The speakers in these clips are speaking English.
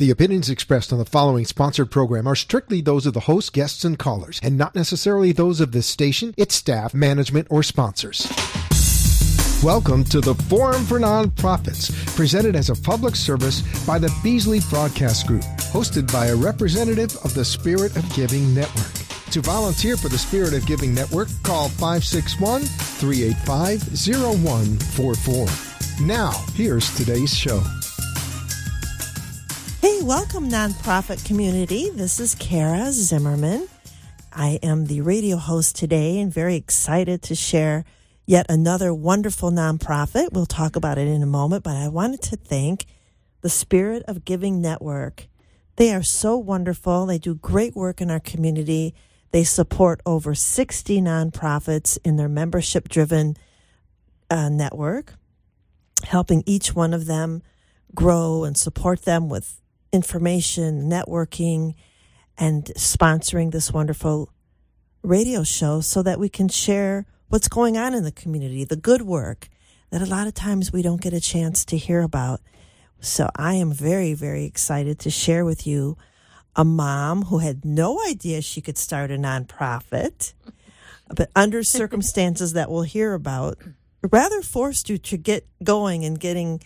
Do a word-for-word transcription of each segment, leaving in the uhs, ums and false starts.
The opinions expressed on the following sponsored program are strictly those of the host, guests, and callers, and not necessarily those of this station, its staff, management, or sponsors. Welcome to the Forum for Nonprofits, presented as a public service by the Beasley Broadcast Group, hosted by a representative of the Spirit of Giving Network. To volunteer for the Spirit of Giving Network, call five six one, three eight five, zero one four four. Now, here's today's show. Hey, welcome, nonprofit community. This is Kara Zimmerman. I am the radio host today and very excited to share yet another wonderful nonprofit. We'll talk about it in a moment, but I wanted to thank the Spirit of Giving Network. They are so wonderful. They do great work in our community. They support over sixty nonprofits in their membership-driven uh, network, helping each one of them grow and support them with information, networking, and sponsoring this wonderful radio show so that we can share what's going on in the community, the good work that a lot of times we don't get a chance to hear about. So I am very, very excited to share with you a mom who had no idea she could start a nonprofit, but under circumstances that we'll hear about, rather forced you to get going and getting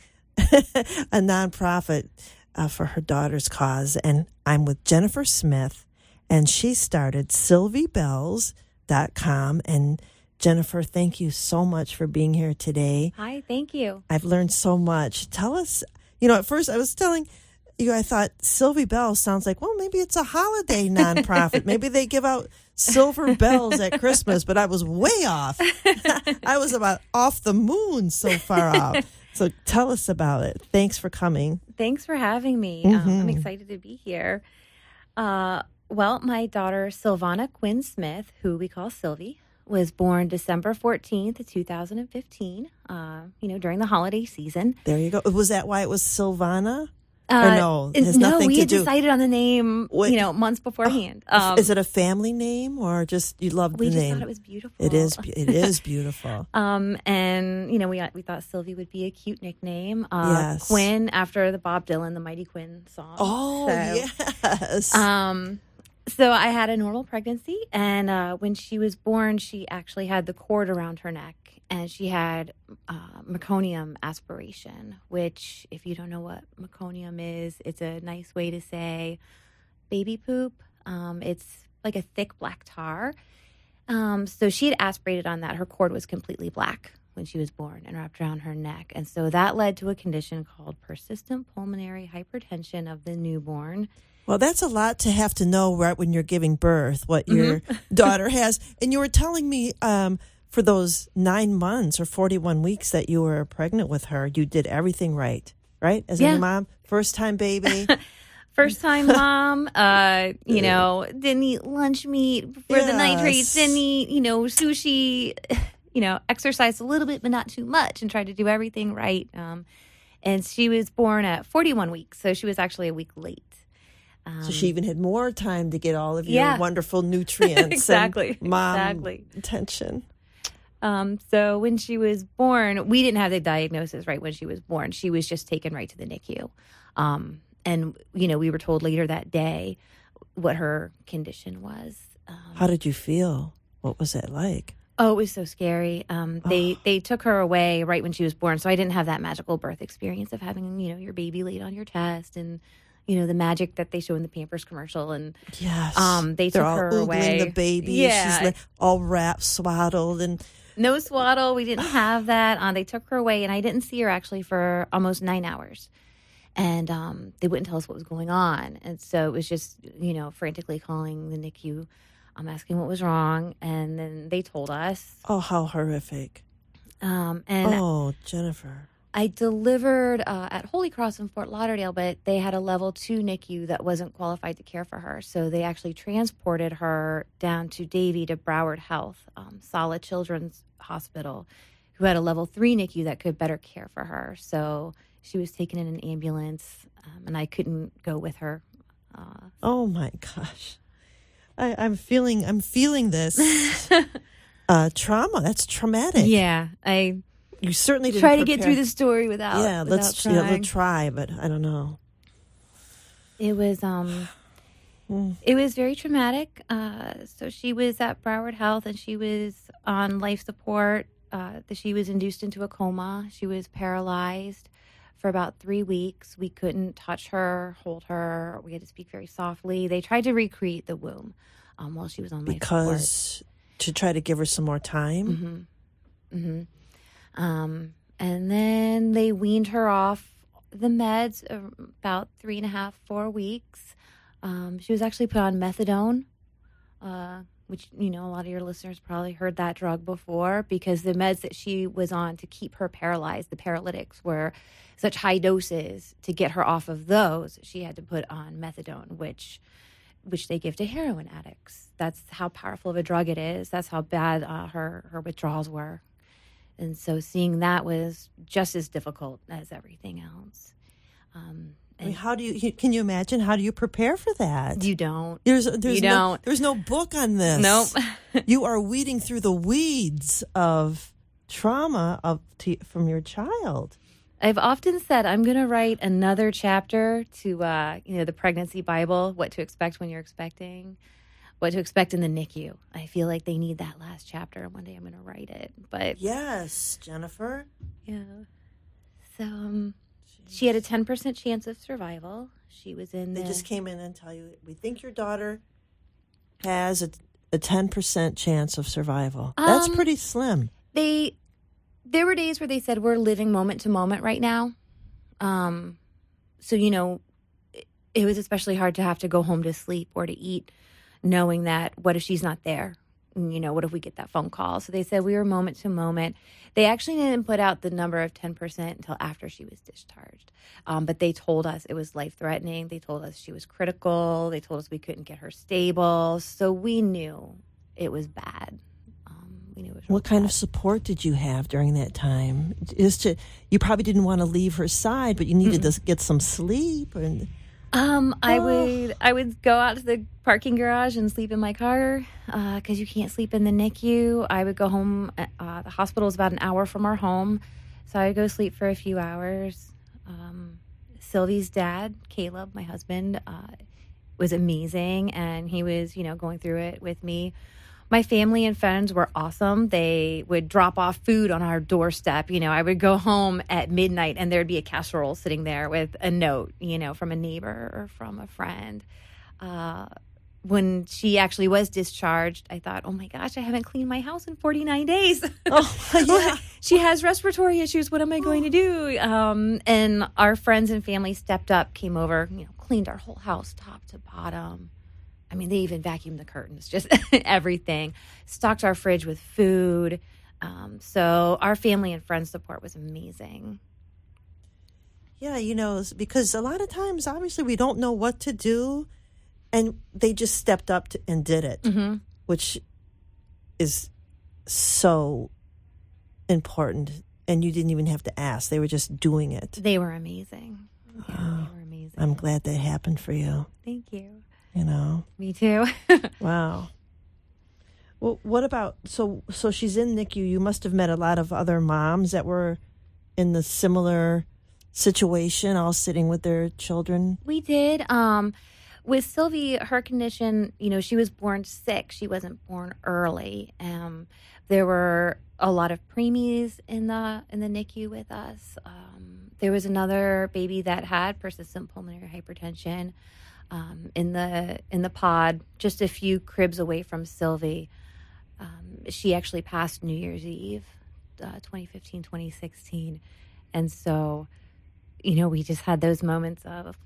a nonprofit uh, for her daughter's cause. And I'm with Jennifer Smith, and she started Sylvie Bells dot com. And Jennifer, thank you so much for being here today. Hi, thank you. I've learned so much. Tell us, you know, at first I was telling you, I thought Sylvie Bells sounds like, well, maybe it's a holiday nonprofit. Maybe they give out silver bells at Christmas, but I was way off. I was about off the moon so far out. So tell us about it. Thanks for coming. Thanks for having me. Mm-hmm. Um, I'm excited to be here. Uh, well, my daughter, Sylvana Quinn Smith, who we call Sylvie, was born December fourteenth, two thousand fifteen, uh, you know, during the holiday season. There you go. Was that why it was Sylvana? Uh, or no, it has no, nothing we to had do. decided on the name, What? you know, months beforehand. Oh, Um, is it a family name or just you love the we just name? thought it was beautiful. It is. It is beautiful. Um, and, you know, we we thought Sylvie would be a cute nickname. Uh, Yes. Quinn, after the Bob Dylan, the Mighty Quinn song. Oh, So, yes. Um, so I had a normal pregnancy, and uh, when she was born, she actually had the cord around her neck, and she had uh, meconium aspiration, which, if you don't know what meconium is, it's a nice way to say baby poop. Um, it's like a thick black tar. Um, so she had aspirated on that. Her cord was completely black when she was born and wrapped around her neck. And so that led to a condition called persistent pulmonary hypertension of the newborn. Well, that's a lot to have to know right when you're giving birth, what your Mm-hmm. daughter has. And you were telling me um, for those nine months or forty-one weeks that you were pregnant with her, you did everything right, right? As Yeah. a new mom, first time baby. First time mom, uh, you know, didn't eat lunch meat for the nitrates, Yes. didn't eat, you know, sushi, you know, exercised a little bit, but not too much, and tried to do everything right. Um, and she was born at forty-one weeks, so she was actually a week late. Um, So she even had more time to get all of your Yeah. wonderful nutrients Exactly, and mom exactly. attention. Um, so when she was born, we didn't have the diagnosis right when she was born. She was just taken right to the N I C U. Um, and, you know, we were told later that day what her condition was. Um, How did you feel? What was it like? Oh, it was so scary. Um, they Oh. they took her away right when she was born, so I didn't have that magical birth experience of having, you know, your baby laid on your chest and, you know, the magic that they show in the Pampers commercial. And Yes. um, they They're took all her oogling away. the baby. Yeah. She's like all wrapped, swaddled, and No swaddle. We didn't have that. Uh, they took her away, and I didn't see her actually for almost nine hours. And um, they wouldn't tell us what was going on. And so it was just, you know, frantically calling the N I C U, um, asking what was wrong. And then they told us. oh, how horrific. Um, and Oh, Jennifer. I delivered uh, at Holy Cross in Fort Lauderdale, but they had a level two N I C U that wasn't qualified to care for her. So they actually transported her down to Davie to Broward Health, um, Solid Children's Hospital, who had a level three N I C U that could better care for her. So she was taken in an ambulance, um, and I couldn't go with her. Uh, Oh my gosh. I, I'm feeling I'm feeling this uh, trauma. That's traumatic. yeah, I You certainly didn't try to get prepare- through the story without. Yeah, without let's yeah, trying. we'll try, but I don't know. It was um, it was very traumatic. Uh, so she was at Broward Health, and she was on life support. Uh, that she was induced into a coma. She was paralyzed for about three weeks. We couldn't touch her, hold her. We had to speak very softly. They tried to recreate the womb um, while she was on life because support. to try to give her some more time. Mm-hmm. Mm-hmm. Um, and then they weaned her off the meds about three and a half, four weeks. Um, she was actually put on methadone, uh, which, you know, a lot of your listeners probably heard that drug before, because the meds that she was on to keep her paralyzed, the paralytics, were such high doses. To get her off of those, she had to put on methadone, which which they give to heroin addicts. That's how powerful of a drug it is. That's how bad uh, her, her withdrawals were. And so seeing that was just as difficult as everything else. Um, I mean, how do you, can you imagine, how do you prepare for that? You don't. There's, there's you no, don't. There's no book on this. Nope. You are weeding through the weeds of trauma of to, from your child. I've often said I'm going to write another chapter to, uh, you know, the pregnancy Bible, what to expect when you're expecting, what to expect in the N I C U. I feel like they need that last chapter, and one day I'm going to write it. But yes, Jennifer. Yeah. So um, she had a ten percent chance of survival. She was in. They the, just came in and tell you, we think your daughter has a, a ten percent chance of survival. Um, That's pretty slim. They. There were days where they said, we're living moment to moment right now. Um, so, you know, it, it was especially hard to have to go home to sleep or to eat, knowing that what if she's not there? And, you know, what if we get that phone call? So they said we were moment to moment. They actually didn't put out the number of ten percent until after she was discharged. Um, but they told us it was life-threatening. They told us she was critical. They told us we couldn't get her stable. So we knew it was bad. What kind of support did you have during that time? Is to you probably didn't want to leave her side, but you needed mm-hmm. to get some sleep. And um, I oh. would I would go out to the parking garage and sleep in my car because uh, you can't sleep in the N I C U. I would go home. Uh, the hospital is about an hour from our home, so I would go sleep for a few hours. Um, Sylvie's dad, Caleb, my husband, uh, was amazing, and he was, you know, going through it with me. My family and friends were awesome. They would drop off food on our doorstep. You know, I would go home at midnight and there'd be a casserole sitting there with a note, you know, from a neighbor or from a friend. Uh, when she actually was discharged, I thought, oh my gosh, I haven't cleaned my house in forty-nine days. Oh, yeah. She has respiratory issues. What am I going to do? Um, and our friends and family stepped up, came over, you know, cleaned our whole house top to bottom. I mean, they even vacuumed the curtains, just everything. Stocked our fridge with food. Um, so our family and friends support was amazing. Yeah, you know, because a lot of times, obviously, we don't know what to do. And they just stepped up to, and did it, mm-hmm. which is so important. And you didn't even have to ask. They were just doing it. They were amazing. Yeah, oh, they were amazing. I'm glad that happened for you. Thank you. You know, me too. Wow. Well, what about so? So she's in N I C U. You must have met a lot of other moms that were in the similar situation, all sitting with their children. We did. Um, with Sylvie, her condition, you know, she was born sick. She wasn't born early. Um, there were a lot of preemies in the in the N I C U with us. Um, there was another baby that had persistent pulmonary hypertension. Um, in the in the pod, just a few cribs away from Sylvie. Um, she actually passed New Year's Eve, uh, twenty fifteen, twenty sixteen. And so, you know, we just had those moments of,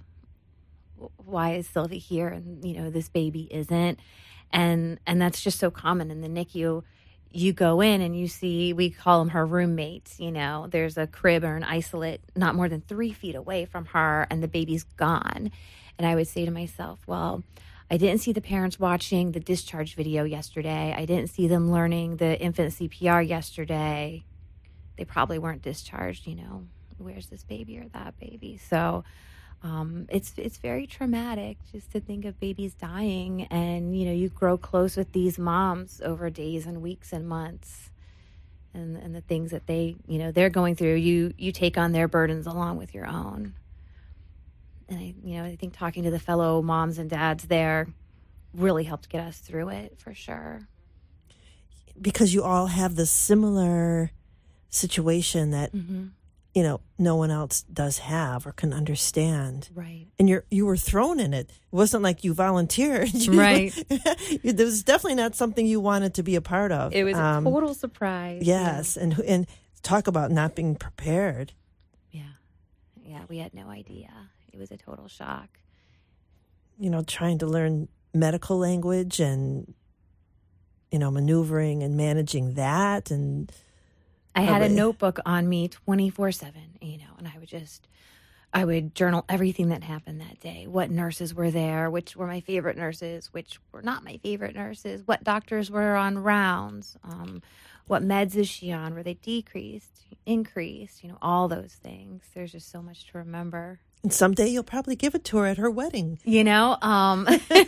why is Sylvie here and, you know, this baby isn't? And and that's just so common in the N I C U. You go in and you see, we call them her roommates, you know, there's a crib or an isolate not more than three feet away from her, and the baby's gone. And I would say to myself, well, I didn't see the parents watching the discharge video yesterday. I didn't see them learning the infant C P R yesterday. They probably weren't discharged, you know, where's this baby or that baby? So um, it's it's very traumatic just to think of babies dying. And, you know, you grow close with these moms over days and weeks and months. And, and the things that they, you know, they're going through, you you take on their burdens along with your own. And I, you know, I think talking to the fellow moms and dads there really helped get us through it for sure. Because you all have this similar situation that, mm-hmm. you know, no one else does have or can understand. Right. And you're, you were thrown in it. It wasn't like you volunteered. Right. It was definitely not something you wanted to be a part of. It was um, a total surprise. Yes. Yeah. And, and talk about not being prepared. Yeah. Yeah, we had no idea. It was a total shock. You know, trying to learn medical language and, you know, maneuvering and managing that. And I had a notebook on me twenty-four seven, you know, and I would just, I would journal everything that happened that day. What nurses were there, which were my favorite nurses, which were not my favorite nurses, what doctors were on rounds, um, what meds is she on, were they decreased, increased, you know, all those things. There's just so much to remember. And someday you'll probably give it to her at her wedding. You know, um,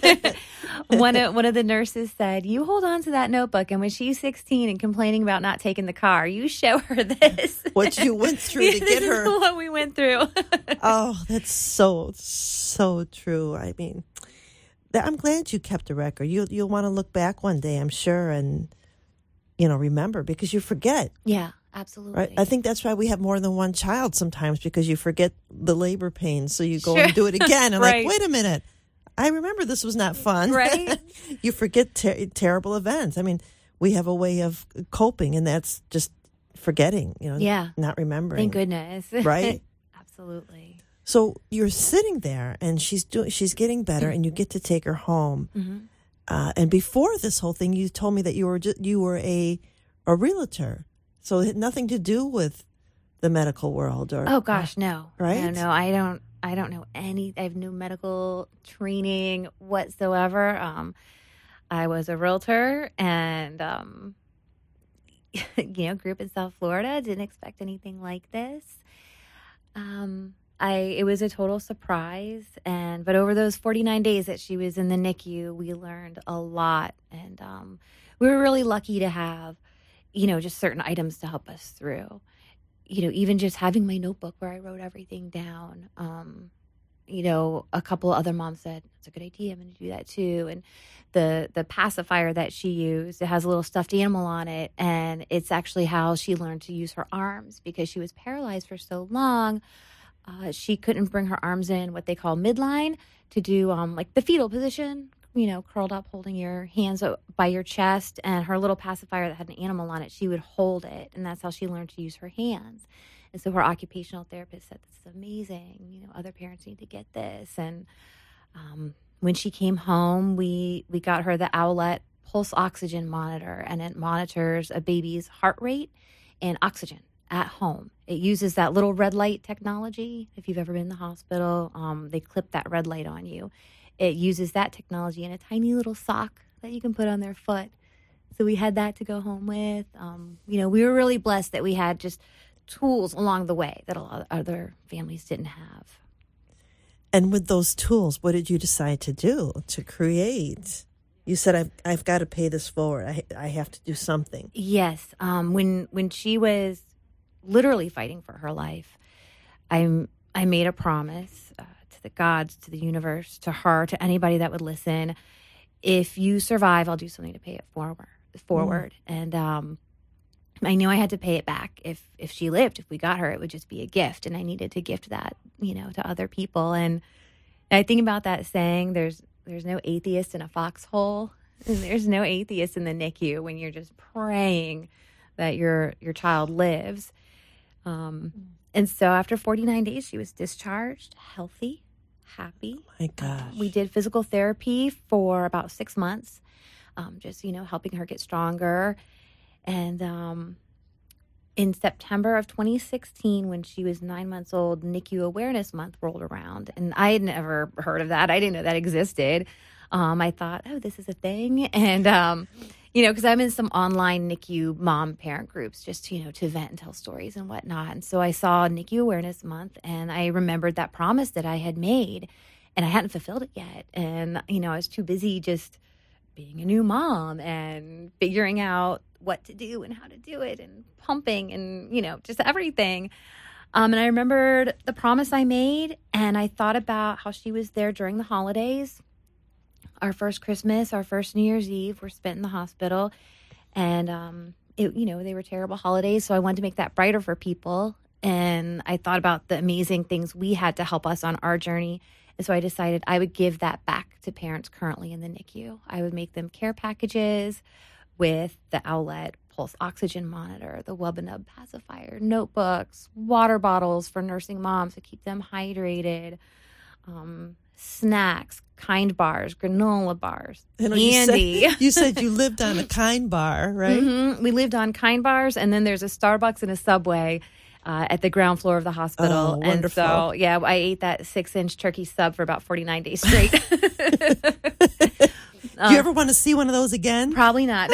one of one of the nurses said, "You hold on to that notebook, and when she's sixteen and complaining about not taking the car, you show her this." What you went through to get her. This is what we went through. Oh, that's so so true. I mean, I'm glad you kept a record. You you'll want to look back one day, I'm sure, and you know, remember, because you forget. Yeah. Absolutely. Right? I think that's why we have more than one child sometimes, because you forget the labor pains. So you go sure. and do it again. And right. like, wait a minute. I remember this was not fun. Right. You forget ter- terrible events. I mean, we have a way of coping, and that's just forgetting, you know, yeah. not remembering. Thank goodness. Right. Absolutely. So you're sitting there and she's doing, she's getting better and you get to take her home. Mm-hmm. Uh, and before this whole thing, you told me that you were, just, you were a, a realtor. So it had nothing to do with the medical world, or oh gosh, no, right? No, no, I don't. I don't know any. I have no medical training whatsoever. Um, I was a realtor, and um, you know, grew up in South Florida. Didn't expect anything like this. Um, I it was a total surprise, and but over those forty-nine days that she was in the N I C U, we learned a lot, and um, we were really lucky to have, you know, just certain items to help us through. You know, even just having my notebook where I wrote everything down. Um, you know, a couple of other moms said, "It's a good idea. I'm going to do that too." And the the pacifier that she used, it has a little stuffed animal on it, and it's actually how she learned to use her arms, because she was paralyzed for so long. Uh, she couldn't bring her arms in what they call midline to do um, like the fetal position, you know, curled up, holding your hands by your chest, and her little pacifier that had an animal on it, she would hold it, and that's how she learned to use her hands. And so her occupational therapist said, "This is amazing. You know, other parents need to get this." And um, when she came home, we we got her the Owlet pulse oxygen monitor, and it monitors a baby's heart rate and oxygen at home. It uses that little red light technology. If you've ever been in the hospital, um, they clip that red light on you. It uses that technology in a tiny little sock that you can put on their foot. So we had that to go home with. Um, you know, we were really blessed that we had just tools along the way that a lot of other families didn't have. And with those tools, what did you decide to do, to create? You said, I've, I've got to pay this forward. I, I have to do something. Yes. Um, when when she was literally fighting for her life, I, I made a promise uh, to the gods, to the universe, to her, to anybody that would listen. If you survive, I'll do something to pay it forward. forward. Mm. And um, I knew I had to pay it back. If if she lived, if we got her, it would just be a gift. And I needed to gift that, you know, to other people. And I think about that saying, there's there's no atheist in a foxhole. And there's no atheist in the N I C U when you're just praying that your your child lives. Um, and so after forty-nine days, she was discharged, healthy, happy. Oh my gosh. We did physical therapy for about six months, um, just, you know, helping her get stronger. And um, in September of twenty sixteen, when she was nine months old, N I C U Awareness Month rolled around. And I had never heard of that. I didn't know that existed. Um, I thought, oh, this is a thing. And, um, you know, because I'm in some online N I C U mom parent groups just, you know, to vent and tell stories and whatnot. And so I saw N I C U Awareness Month, and I remembered that promise that I had made, and I hadn't fulfilled it yet. And, you know, I was too busy just being a new mom and figuring out what to do and how to do it and pumping and, you know, just everything. Um, and I remembered the promise I made, and I thought about how she was there during the holidays. Our first Christmas, our first New Year's Eve were spent in the hospital. And, um, it, you know, they were terrible holidays, so I wanted to make that brighter for people. And I thought about the amazing things we had to help us on our journey. And so I decided I would give that back to parents currently in the N I C U. I would make them care packages with the Owlet pulse oxygen monitor, the Wubbanub pacifier, notebooks, water bottles for nursing moms to keep them hydrated, um, snacks, Kind bars, granola bars, You know, candy. You said, you said you lived on a Kind bar, right? Mm-hmm. We lived on Kind bars, and then there's a Starbucks and a Subway uh, at the ground floor of the hospital. Oh, wonderful. And so, yeah, I ate that six-inch turkey sub for about forty-nine days straight. Do you ever want to see one of those again? Probably not.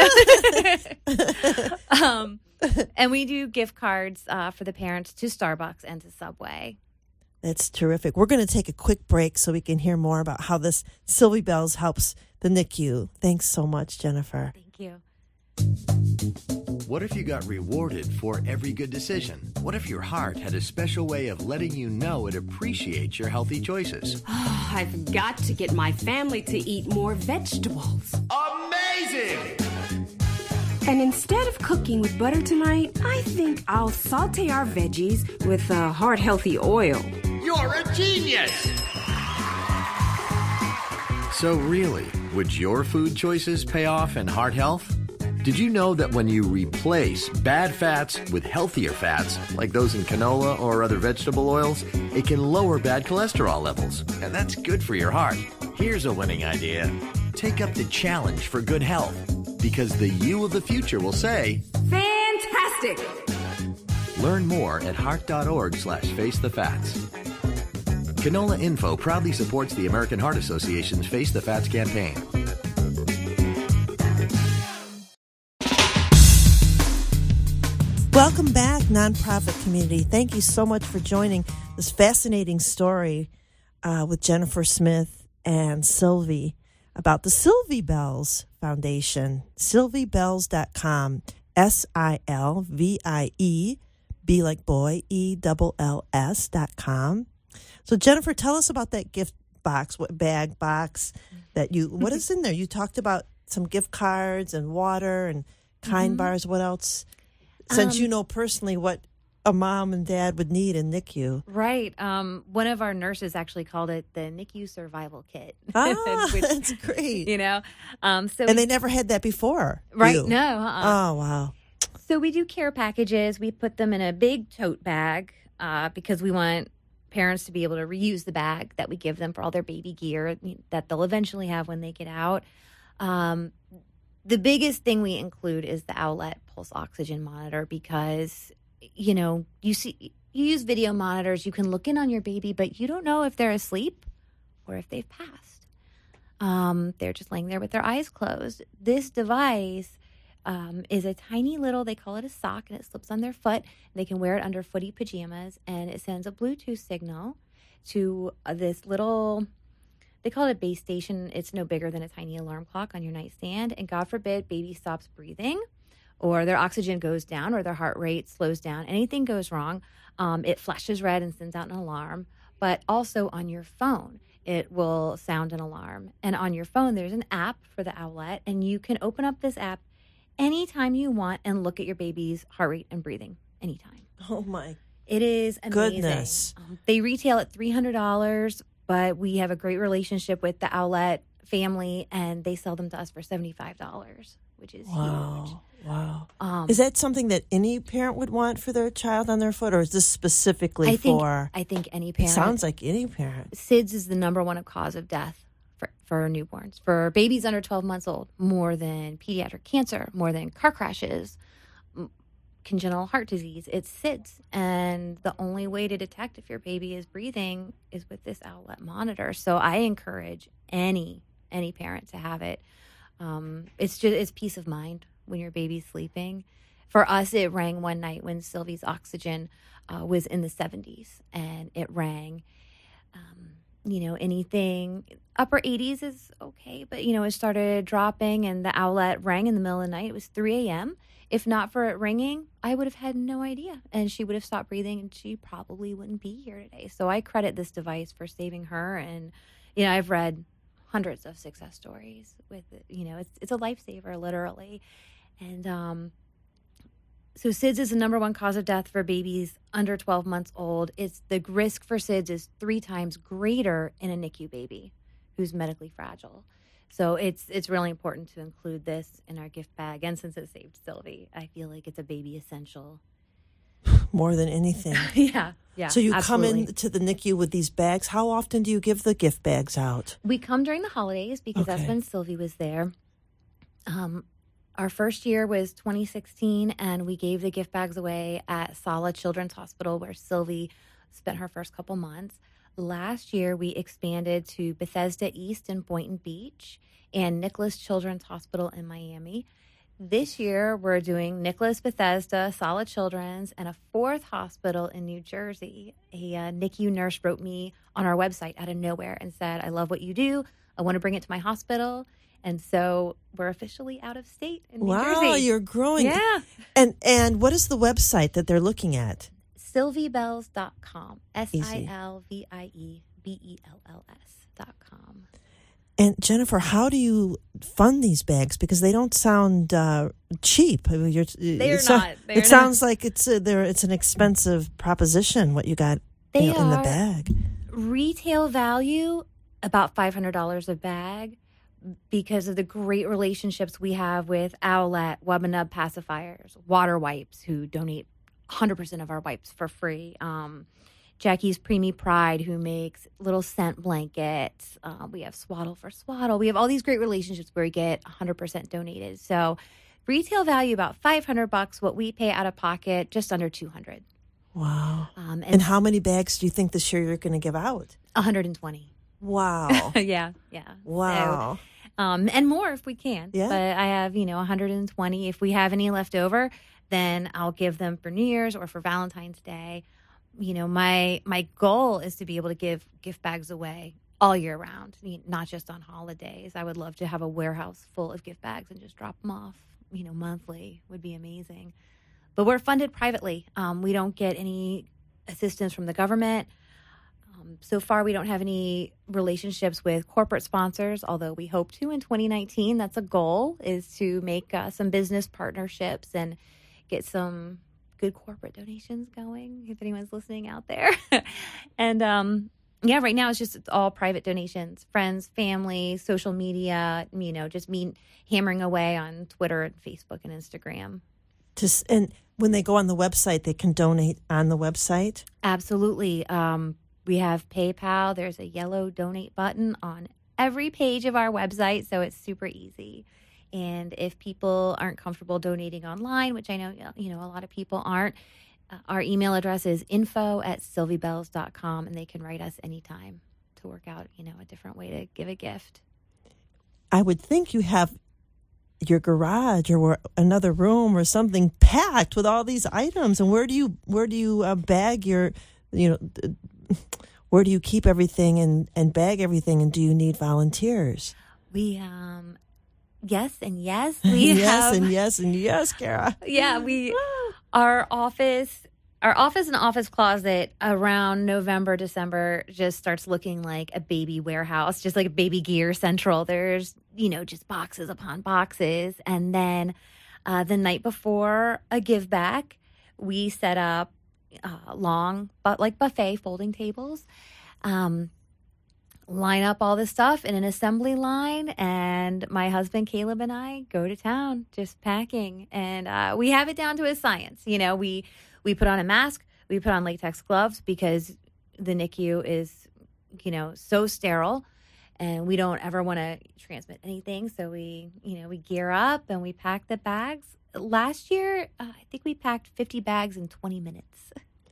um, and we do gift cards uh, for the parents to Starbucks and to Subway. That's terrific. We're going to take a quick break so we can hear more about how this Sylvie Bells helps the N I C U. Thanks so much, Jennifer. Thank you. What if you got rewarded for every good decision? What if your heart had a special way of letting you know it appreciates your healthy choices? Oh, I've got to get my family to eat more vegetables. Amazing! And instead of cooking with butter tonight, I think I'll saute our veggies with a heart-healthy oil. You're a genius! So really, would your food choices pay off in heart health? Did you know that when you replace bad fats with healthier fats, like those in canola or other vegetable oils, it can lower bad cholesterol levels, and that's good for your heart. Here's a winning idea. Take up the challenge for good health, because the you of the future will say, Fantastic! learn more at heart.org slash face the fats. Canola Info proudly supports the American Heart Association's Face the Fats campaign. Welcome back, nonprofit community. Thank you so much for joining this fascinating story uh, with Jennifer Smith and Sylvie about the Sylvie Bells Foundation. Sylvie Bells dot com, S I L V I E, B like boy, E double L S dot com. So Jennifer, tell us about that gift box, what bag box that you, what is in there? You talked about some gift cards and water and Kind Mm-hmm. bars. What else? Since Um, you know personally what a mom and dad would need in N I C U. Right. Um, one of our nurses actually called it the N I C U survival kit. Ah, Which, that's great. you know, um, so And we- they never had that before. right? you. No. Uh-uh. Oh, wow. So we do care packages. We put them in a big tote bag uh, because we want parents to be able to reuse the bag that we give them for all their baby gear that they'll eventually have when they get out. Um, the biggest thing we include is the Owlet pulse oxygen monitor because, you know, you see, you use video monitors, you can look in on your baby, but you don't know if they're asleep or if they've passed. Um, they're just laying there with their eyes closed. This device Um, is a tiny little, they call it a sock, and it slips on their foot. They can wear it under footy pajamas, and it sends a Bluetooth signal to uh, this little, they call it a base station. It's no bigger than a tiny alarm clock on your nightstand. And God forbid, baby stops breathing, or their oxygen goes down, or their heart rate slows down. Anything goes wrong, um, it flashes red and sends out an alarm. But also on your phone, it will sound an alarm. And on your phone, there's an app for the Owlet, and you can open up this app anytime you want and look at your baby's heart rate and breathing anytime. Oh, my. It is amazing. Goodness. Um, they retail at three hundred dollars, but we have a great relationship with the Owlet family, and they sell them to us for seventy-five dollars, which is huge. Wow. Wow. Um, Is that something that any parent would want for their child on their foot, or is this specifically I think, for? I think any It parent. sounds like any parent. S I D S is the number one cause of death for, for newborns. For babies under twelve months old, more than pediatric cancer, more than car crashes, m- congenital heart disease. It's S I D S. And the only way to detect if your baby is breathing is with this Owlet monitor. So I encourage any any parent to have it. Um, it's just it's peace of mind when your baby's sleeping. For us, it rang one night when Sylvie's oxygen uh, was in the seventies, and it rang. Um, you know, anything upper eighties is okay, but, you know, it started dropping, and the Owlet rang in the middle of the night. It was three a.m. if not for it ringing, I would have had no idea. And she would have stopped breathing and she probably wouldn't be here today. So I credit this device for saving her. And, you know, I've read hundreds of success stories with it. You know, it's, it's a lifesaver, literally. And um, so S I D S is the number one cause of death for babies under twelve months old. It's the risk for S I D S is three times greater in a N I C U baby who's medically fragile. So it's it's really important to include this in our gift bag. And since it saved Sylvie, I feel like it's a baby essential. More than anything. yeah, yeah. So you absolutely. come into the N I C U with these bags. How often do you give the gift bags out? We come during the holidays because Okay. that's when Sylvie was there. Um, our first year was twenty sixteen, and we gave the gift bags away at Sala Children's Hospital, where Sylvie spent her first couple months. Last year, we expanded to Bethesda East in Boynton Beach and Nicholas Children's Hospital in Miami. This year, we're doing Nicholas, Bethesda, Sala Children's, and a fourth hospital in New Jersey. A uh, N I C U nurse wrote me on our website out of nowhere and said, I love what you do. I want to bring it to my hospital. And so we're officially out of state in New Wow, Jersey. you're growing. Yeah. And and what is the website that they're looking at? Sylvie Bells dot com. S I L V I E B E L L S dot com. And Jennifer, how do you fund these bags? Because they don't sound uh, cheap. I mean, you're, They're it so- not. They're it not. sounds like it's a, they're, it's an expensive proposition, what you got They you know, in the are. bag. Retail value, about five hundred dollars a bag, because of the great relationships we have with Owlet, Webinub Pacifiers, Water Wipes, who donate one hundred percent of our wipes for free. Um, Jackie's Preemie Pride, who makes little scent blankets. Uh, we have Swaddle for Swaddle. We have all these great relationships where we get one hundred percent donated. So retail value about five hundred bucks. What we pay out of pocket, just under two hundred. Wow. Um, And, how many bags do you think this year you're going to give out? one hundred twenty. Wow. yeah, yeah. Wow. So, um, and more if we can. Yeah. But I have, you know, one hundred twenty. If we have any left over, then I'll give them for New Year's or for Valentine's Day. You know, my my goal is to be able to give gift bags away all year round, not just on holidays. I would love to have a warehouse full of gift bags and just drop them off, you know, monthly would be amazing. But we're funded privately. Um, we don't get any assistance from the government. Um, so far, we don't have any relationships with corporate sponsors, although we hope to in twenty nineteen. That's a goal, is to make uh, some business partnerships and get some good corporate donations going, if anyone's listening out there. and um, yeah, right now it's just it's all private donations, friends, family, social media, you know, just me hammering away on Twitter and Facebook and Instagram. Just, and when they go on the website, they can donate on the website? Absolutely. Um, we have PayPal. There's a yellow donate button on every page of our website, so it's super easy. And if people aren't comfortable donating online, which I know, you know, a lot of people aren't, uh, our email address is info at sylvie bells dot com, and they can write us anytime to work out, you know, a different way to give a gift. I would think you have your garage or another room or something packed with all these items. And where do you where do you uh, bag your, you know, where do you keep everything and, and bag everything? And do you need volunteers? We, um, yes and yes. We yes have, and yes and yes, Kara. Yeah, we, our office, our office and office closet around November, December just starts looking like a baby warehouse, just like a baby gear central. There's, you know, just boxes upon boxes. And then uh, the night before a give back, we set up uh, long, but like buffet folding tables, um, line up all the stuff in an assembly line, and my husband Caleb and I go to town just packing, and uh, we have it down to a science. You know, we we put on a mask, we put on latex gloves because the N I C U is, you know, so sterile, and we don't ever want to transmit anything. So we, you know, we gear up and we pack the bags. Last year, uh, I think we packed fifty bags in twenty minutes.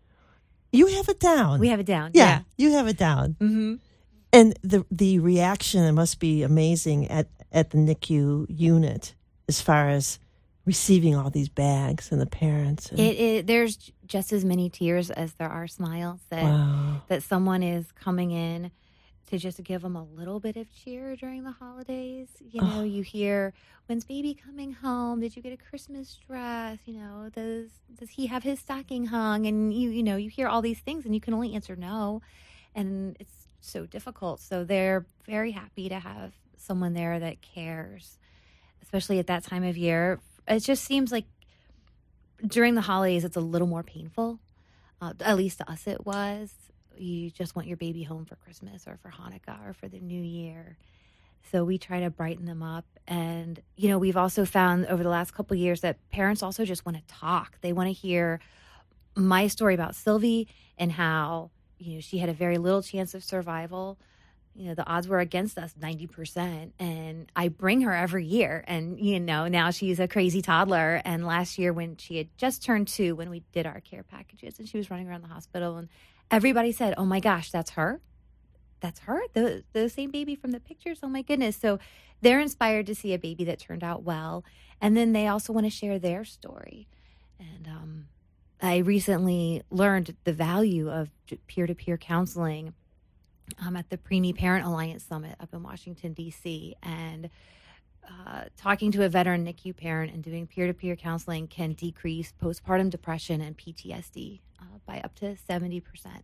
You have it down. We have it down. Yeah, Yeah. you have it down. Mm-hmm. And the the reaction must be amazing at, at the N I C U unit as far as receiving all these bags and the parents. And, It, it there's just as many tears as there are smiles that wow. that someone is coming in to just give them a little bit of cheer during the holidays. You know, oh. you hear, when's baby coming home? Did you get a Christmas dress? You know, does does he have his stocking hung? And you you know, you hear all these things and you can only answer no. And it's so difficult. So they're very happy to have someone there that cares, especially at that time of year. It just seems like during the holidays, it's a little more painful. Uh, at least to us it was. You just want your baby home for Christmas or for Hanukkah or for the new year. So we try to brighten them up. And, you know, we've also found over the last couple of years that parents also just want to talk. They want to hear my story about Sylvie and how, you know, she had a very little chance of survival. You know, the odds were against us ninety percent. And I bring her every year. And, you know, now she's a crazy toddler. And last year when she had just turned two, when we did our care packages, and she was running around the hospital, and everybody said, oh, my gosh, that's her? That's her? The, the same baby from the pictures? Oh, my goodness. So they're inspired to see a baby that turned out well. And then they also want to share their story. And um, I recently learned the value of peer-to-peer counseling um, at the Preemie Parent Alliance Summit up in Washington, D C. And uh, talking to a veteran N I C U parent and doing peer-to-peer counseling can decrease postpartum depression and P T S D uh, by up to seventy percent.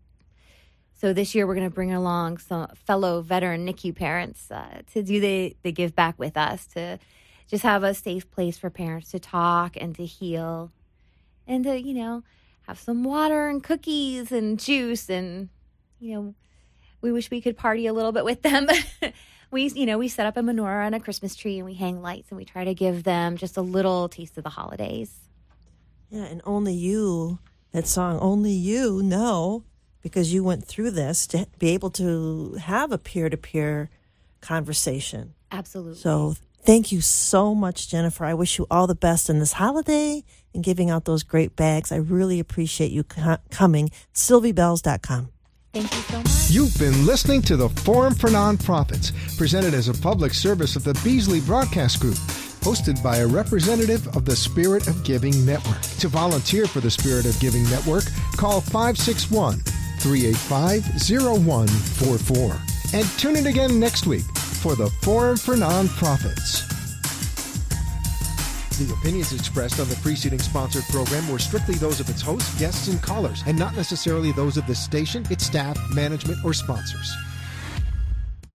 So this year we're going to bring along some fellow veteran N I C U parents uh, to do the, the give back with us, to just have a safe place for parents to talk and to heal and to, you know, have some water and cookies and juice. And, you know, we wish we could party a little bit with them. we, you know, we set up a menorah and a Christmas tree and we hang lights and we try to give them just a little taste of the holidays. Yeah, and only you, that song, Only You know, because you went through this, to be able to have a peer-to-peer conversation. Absolutely. So thank you so much, Jennifer. I wish you all the best in this holiday and giving out those great bags. I really appreciate you co- coming. Sylvie Bells dot com. Thank you so much. You've been listening to the Forum for Nonprofits, presented as a public service of the Beasley Broadcast Group, hosted by a representative of the Spirit of Giving Network. To volunteer for the Spirit of Giving Network, call five six one, three eight five, zero one four four. And tune in again next week for the Forum for Nonprofits. The opinions expressed on the preceding sponsored program were strictly those of its hosts, guests, and callers, and not necessarily those of the station, its staff, management, or sponsors.